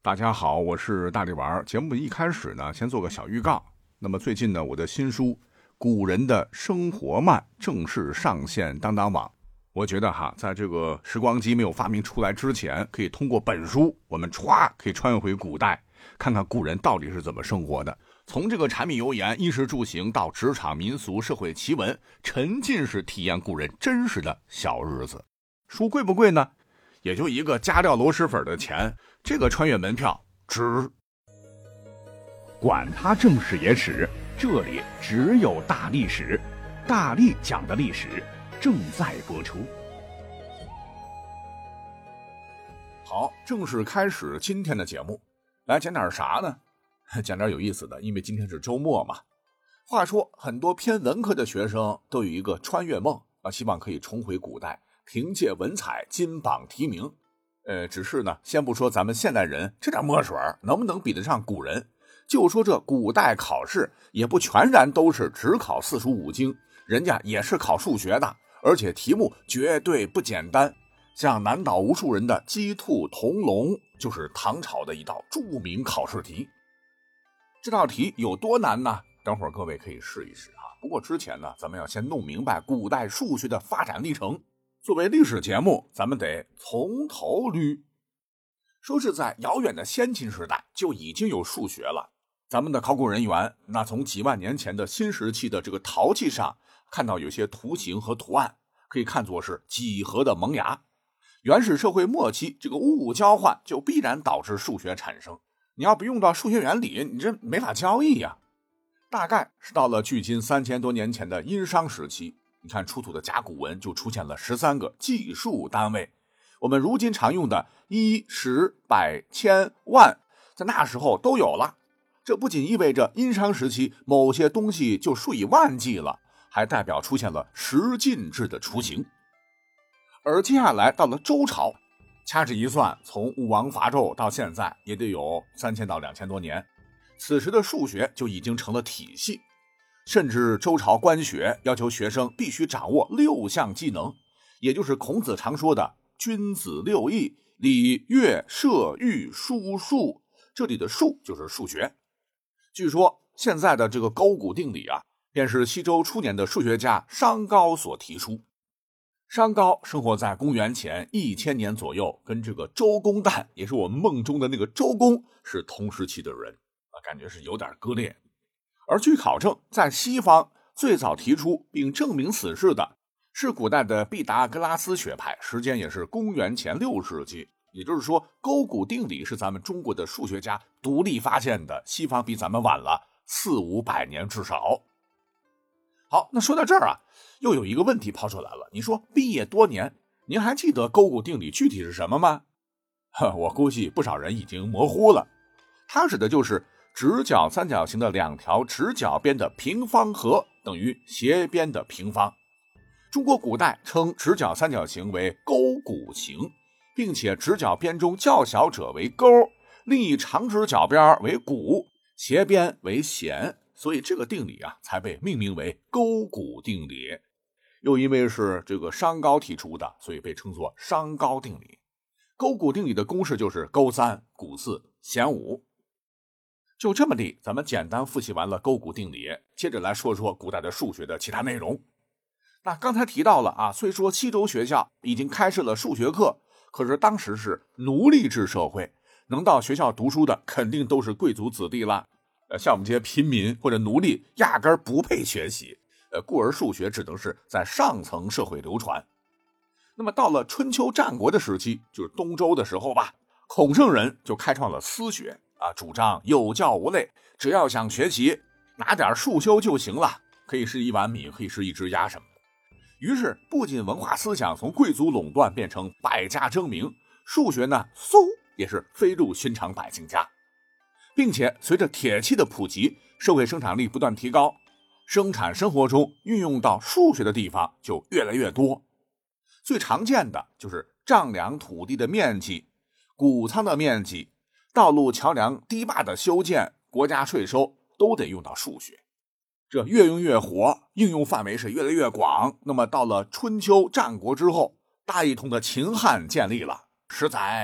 大家好，我是大力丸。节目一开始呢，先做个小预告。那么最近呢，我的新书《古人的生活慢》正式上线当当网。我觉得在这个时光机没有发明出来之前，可以通过本书，我们可以穿越回古代，看看古人到底是怎么生活的。从这个柴米油盐、衣食住行到职场民俗、社会奇闻，沉浸式体验古人真实的小日子。书贵不贵呢？也就一个加料螺蛳粉的钱，这个穿越门票值。 管他正史野史，这里只有大历史，大力讲的历史正在播出。 好，正式开始今天的节目。来讲点啥呢？讲点有意思的，因为今天是周末嘛。话说很多偏文科的学生都有一个穿越梦希望可以重回古代，凭借文采金榜题名。只是呢，先不说咱们现代人这点墨水能不能比得上古人，就说这古代考试也不全然都是只考四书五经，人家也是考数学的，而且题目绝对不简单。像难倒无数人的鸡兔同笼，就是唐朝的一道著名考试题。这道题有多难呢？等会儿各位可以试一试不过之前呢，咱们要先弄明白古代数学的发展历程。作为历史节目，咱们得从头捋。说是在遥远的先秦时代就已经有数学了。咱们的考古人员那从几万年前的新石器的这个陶器上看到有些图形和图案，可以看作是几何的萌芽。原始社会末期，这个物物交换就必然导致数学产生。你要不用到数学原理，你这没法交易呀。大概是到了距今3000多年前的殷商时期，你看出土的甲骨文就出现了13个计数单位。我们如今常用的1、10、百、千、万，在那时候都有了。这不仅意味着殷商时期某些东西就数以万计了，还代表出现了十进制的雏形。而接下来到了周朝，掐指一算，从武王伐纣到现在也得有3000到2000多年，此时的数学就已经成了体系。甚至周朝官学要求学生必须掌握6项技能，也就是孔子常说的君子6艺，礼乐射御书数。这里的数就是数学。据说现在的这个勾股定理便是西周初年的数学家商高所提出。商高生活在公元前1000年左右，跟这个周公旦，也是我们梦中的那个周公，是同时期的人感觉是有点割裂。而据考证，在西方最早提出并证明此事的是古代的毕达哥拉斯学派，时间也是公元前6世纪。也就是说，勾股定理是咱们中国的数学家独立发现的，西方比咱们晚了400-500年至少。好，那说到这儿又有一个问题抛出来了。你说毕业多年，您还记得勾股定理具体是什么吗？我估计不少人已经模糊了。它指的就是直角三角形的2条直角边的平方和等于斜边的平方。中国古代称直角三角形为勾股形，并且直角边中较小者为勾，另一长直角边为股，斜边为弦，所以这个定理才被命名为勾股定理。又因为是这个商高提出的，所以被称作商高定理。勾股定理的公式就是勾3、股4、弦5。就这么地，咱们简单复习完了勾股定理，接着来说说古代的数学的其他内容。那刚才提到了虽说西周学校已经开设了数学课，可是当时是奴隶制社会，能到学校读书的肯定都是贵族子弟了。像我们这些平民或者奴隶压根不配学习，故而数学只能是在上层社会流传。那么到了春秋战国的时期，就是东周的时候吧，孔圣人就开创了私学主张有教无类，只要想学习，拿点数修就行了，可以是1碗米，可以是1只鸭什么的。于是不仅文化思想从贵族垄断变成百家争鸣，数学呢也是飞入寻常百姓家。并且随着铁器的普及，社会生产力不断提高，生产生活中运用到数学的地方就越来越多。最常见的就是丈量土地的面积、谷仓的面积、道路桥梁堤坝的修建、国家税收都得用到数学。这越用越活，应用范围是越来越广。那么到了春秋战国之后，大一统的秦汉建立了，10载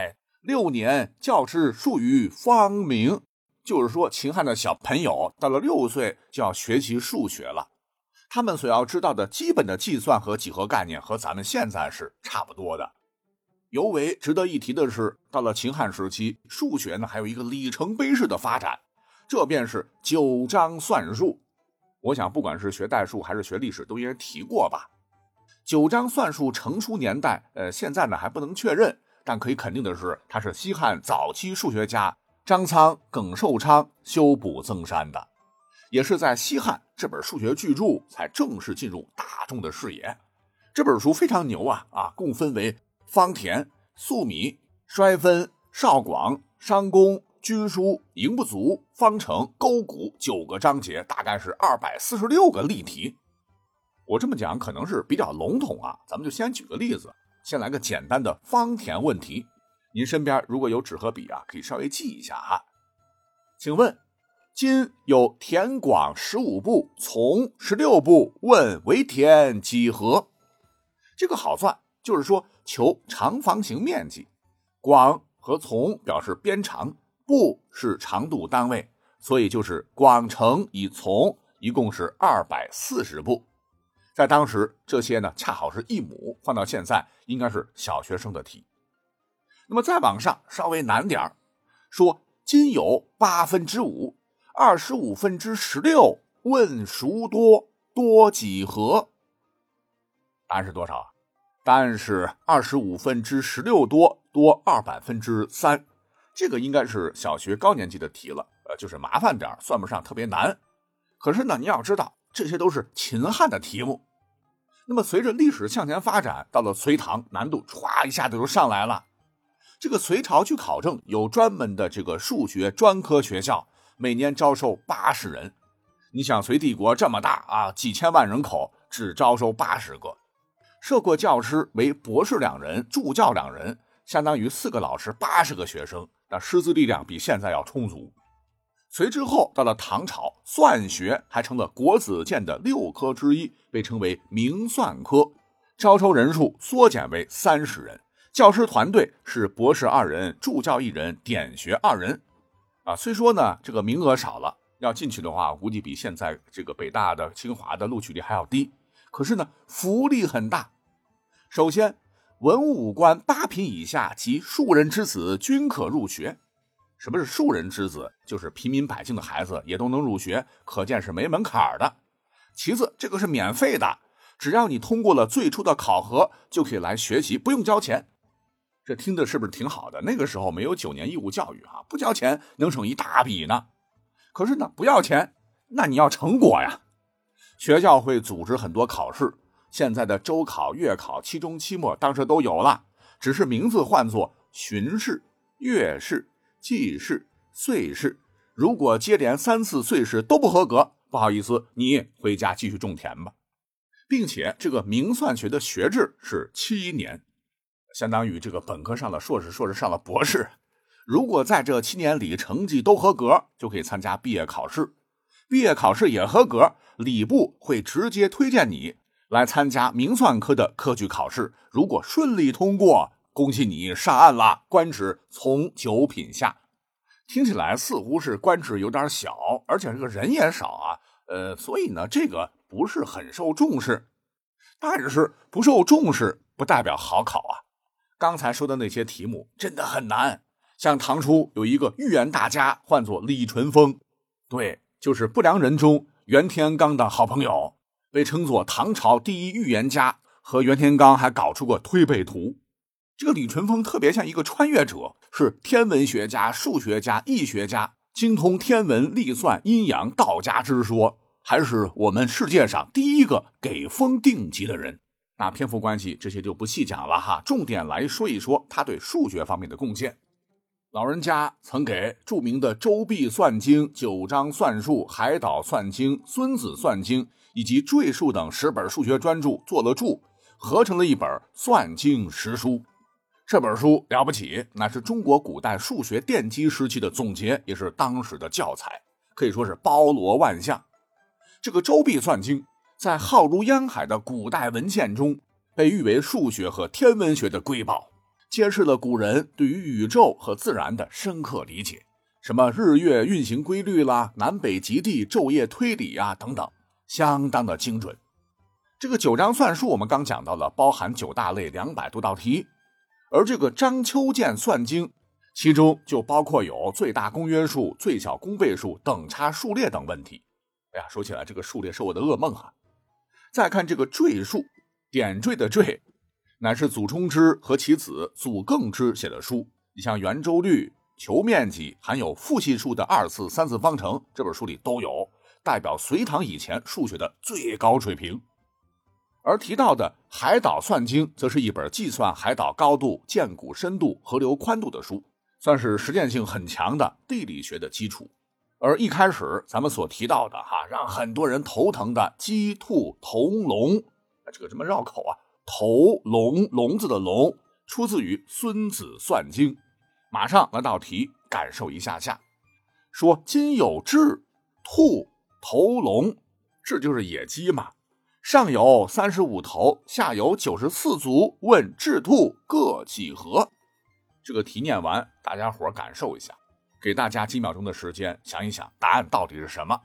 6年教之数于方明，就是说秦汉的小朋友到了6岁就要学习数学了。他们所要知道的基本的计算和几何概念和咱们现在是差不多的。尤为值得一提的是，到了秦汉时期，数学呢还有一个里程碑式的发展，这便是九章算术。我想不管是学代数还是学历史都应该提过吧。九章算术成书年代现在呢还不能确认，但可以肯定的是，它是西汉早期数学家张苍、耿寿昌修补增删的，也是在西汉这本数学巨著才正式进入大众的视野。这本书非常牛啊，共分为方田、粟米、衰分、少广、商公、军书、营不足、方程、勾股9个章节，大概是246个例题。我这么讲可能是比较笼统啊，咱们就先举个例子，先来个简单的方田问题。您身边如果有纸和笔啊，可以稍微记一下哈。请问，今有田广15步，从16步，问为田几何？这个好算，就是说求长方形面积，广和从表示边长，步是长度单位，所以就是广乘以从，一共是240步。在当时这些呢恰好是1亩，放到现在应该是小学生的题。那么再往上稍微难点，说今有5/8 25/16，问孰多？多几何？答案是多少？答案是25/16多2/3。这个应该是小学高年级的题了，就是麻烦点，算不上特别难。可是呢，你要知道这些都是秦汉的题目。那么随着历史向前发展，到了隋唐，难度唰一下子就上来了。这个隋朝据考证有专门的这个数学专科学校，每年招收80人。你想隋帝国这么大啊，几千万人口，只招收80个。设过教师为博士2人，助教2人，相当于4个老师80个学生，那师资力量比现在要充足。隋之后到了唐朝，算学还成了国子监的6科之一，被称为明算科，招收人数缩减为30人，教师团队是博士2人，助教1人，点学2人。虽说呢这个名额少了，要进去的话估计比现在这个北大的清华的录取率还要低，可是呢福利很大。首先，文武官8品以下及庶人之子均可入学。什么是庶人之子？就是平民百姓的孩子也都能入学，可见是没门槛的。其次，这个是免费的，只要你通过了最初的考核，就可以来学习，不用交钱。这听的是不是挺好的？那个时候没有9年义务教育啊，不交钱能省一大笔呢。可是呢，不要钱，那你要成果呀。学校会组织很多考试，现在的周考、月考、期中、期末当时都有了，只是名字换作巡试、月试、季试、岁试。如果接连3次岁试都不合格，不好意思，你回家继续种田吧。并且这个明算学的学制是7年，相当于这个本科上了硕士，硕士上了博士。如果在这7年里成绩都合格，就可以参加毕业考试。毕业考试也合格，礼部会直接推荐你来参加明算科的科举考试。如果顺利通过，恭喜你上岸了，官职从9品下。听起来似乎是官职有点小，而且这个人也少啊，所以呢，这个不是很受重视。但是不受重视不代表好考啊。刚才说的那些题目真的很难，像唐初有一个预言大家，唤作李淳风，对，就是不良人中袁天罡的好朋友，被称作唐朝第一预言家，和袁天罡还搞出过推背图。这个李淳风特别像一个穿越者，是天文学家、数学家、易学家，精通天文、历算、阴阳、道家之说，还是我们世界上第一个给风定级的人。那篇幅关系这些就不细讲了哈，重点来说一说他对数学方面的贡献。老人家曾给著名的周髀算经、九章算术、海岛算经、孙子算经以及赘述等10本数学专著做了注，合成了一本算经实书。这本书了不起，那是中国古代数学奠基时期的总结，也是当时的教材，可以说是包罗万象。这个周髀算经在浩如烟海的古代文献中被誉为数学和天文学的瑰宝， 揭示了古人对于宇宙和自然的深刻理解，什么日月运行规律啦、南北极地昼夜推理啊等等，相当的精准。这个9章算术我们刚讲到了，包含9大类200多道题，而这个章丘键算经，其中就包括有最大公约数、最小公倍数、等差数列等问题。哎呀，说起来这个数列是我的噩梦啊。再看这个缀数，点缀的缀乃是祖冲之和其子祖更之写的书，你像圆周率、球面积含有负系数的2次、3次方程，这本书里都有，代表隋唐以前数学的最高水平。而提到的海岛算经则是一本计算海岛高度、涧谷深度、河流宽度的书，算是实践性很强的地理学的基础。而一开始咱们所提到的让很多人头疼的鸡兔同笼，这个这么绕口啊，头笼笼子的笼出自于孙子算经。马上来道题感受一下下。说今有雉兔头笼，雉就是野鸡嘛，上有35头，下有94足，问雉兔各几何？这个题念完，大家伙感受一下，给大家几秒钟的时间想一想答案到底是什么。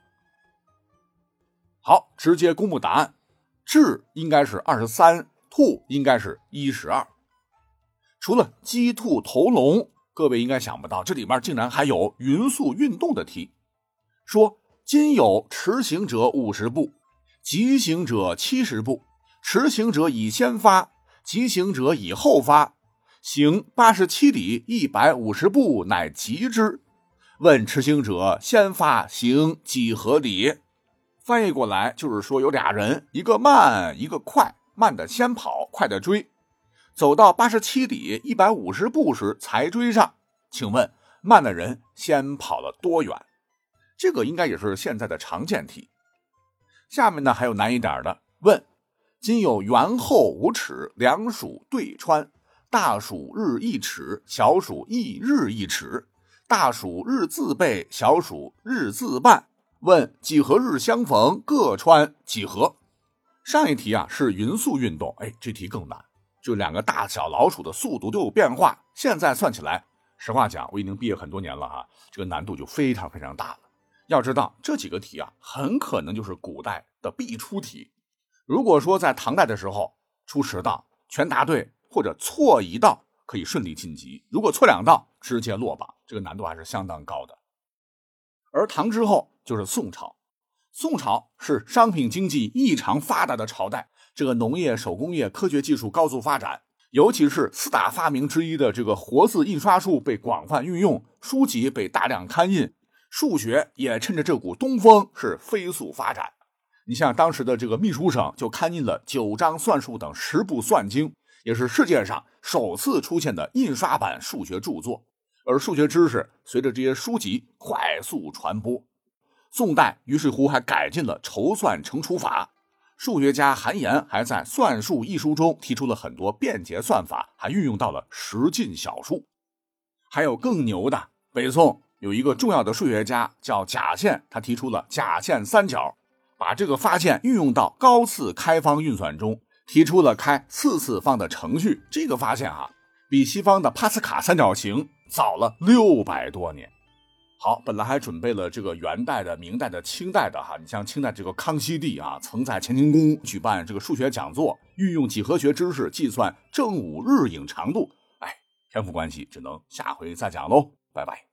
好，直接公布答案。雉应该是23，兔应该是12。除了鸡兔头笼，各位应该想不到这里面竟然还有匀速运动的题。说今有迟行者50步，急行者70步，迟行者已先发，急行者已后发，行87里150步乃急之。问迟行者先发行几何里？翻译过来就是说有俩人，一个慢一个快，慢的先跑，快的追，走到87里150步时才追上。请问慢的人先跑了多远？这个应该也是现在的常见题。下面呢还有难一点的，问今有圆厚5尺，两鼠对穿，大鼠日1尺，小鼠亦日1尺，大鼠日自背，小鼠日自半，问几何日相逢，各穿几何？上一题是匀速运动，这题更难，就两个大小老鼠的速度都有变化，现在算起来，实话讲我已经毕业很多年了这个难度就非常非常大了。要知道这几个题很可能就是古代的必出题。如果说在唐代的时候出10道全答对，或者错1道可以顺利晋级，如果错2道直接落榜，这个难度还是相当高的。而唐之后就是宋朝，宋朝是商品经济异常发达的朝代，这个农业、手工业、科学技术高速发展，尤其是4大发明之一的这个活字印刷术被广泛运用，书籍被大量刊印，数学也趁着这股东风是飞速发展。你像当时的这个秘书省就刊印了9章算术等10部算经，也是世界上首次出现的印刷版数学著作。而数学知识随着这些书籍快速传播，宋代于是乎还改进了筹算乘除法。数学家韩延还在《算术》一书中提出了很多便捷算法，还运用到了10进小数。还有更牛的，北宋有一个重要的数学家叫贾献，他提出了贾献三角，把这个发现运用到高次开方运算中，提出了开4次方的程序。这个发现比西方的帕斯卡三角形早了600多年。好，本来还准备了这个元代的、明代的、清代的你像清代这个康熙帝曾在乾清宫举办这个数学讲座，运用几何学知识计算正午日影长度。篇幅关系只能下回再讲喽，拜拜。